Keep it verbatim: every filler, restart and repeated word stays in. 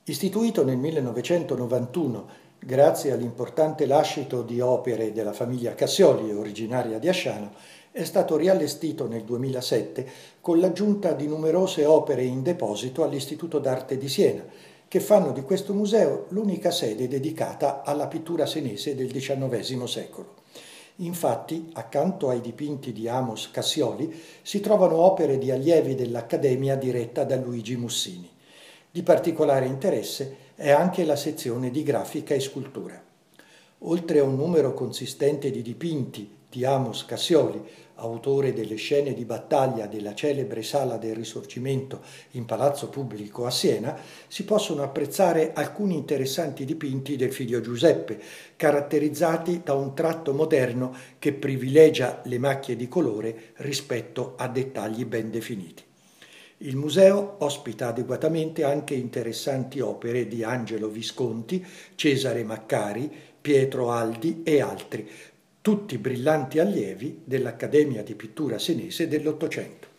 Istituito nel millenovecentonovantuno grazie all'importante lascito di opere della famiglia Cassioli, originaria di Asciano, è stato riallestito nel duemilasette con l'aggiunta di numerose opere in deposito all'Istituto d'Arte di Siena, che fanno di questo museo l'unica sede dedicata alla pittura senese del diciannovesimo secolo. Infatti, accanto ai dipinti di Amos Cassioli, si trovano opere di allievi dell'Accademia diretta da Luigi Mussini. Di particolare interesse è anche la sezione di grafica e scultura. Oltre a un numero consistente di dipinti di Amos Cassioli, autore delle scene di battaglia della celebre Sala del Risorgimento in Palazzo Pubblico a Siena, si possono apprezzare alcuni interessanti dipinti del figlio Giuseppe, caratterizzati da un tratto moderno che privilegia le macchie di colore rispetto a dettagli ben definiti. Il museo ospita adeguatamente anche interessanti opere di Angelo Visconti, Cesare Maccari, Pietro Aldi e altri, tutti brillanti allievi dell'Accademia di Pittura Senese dell'Ottocento.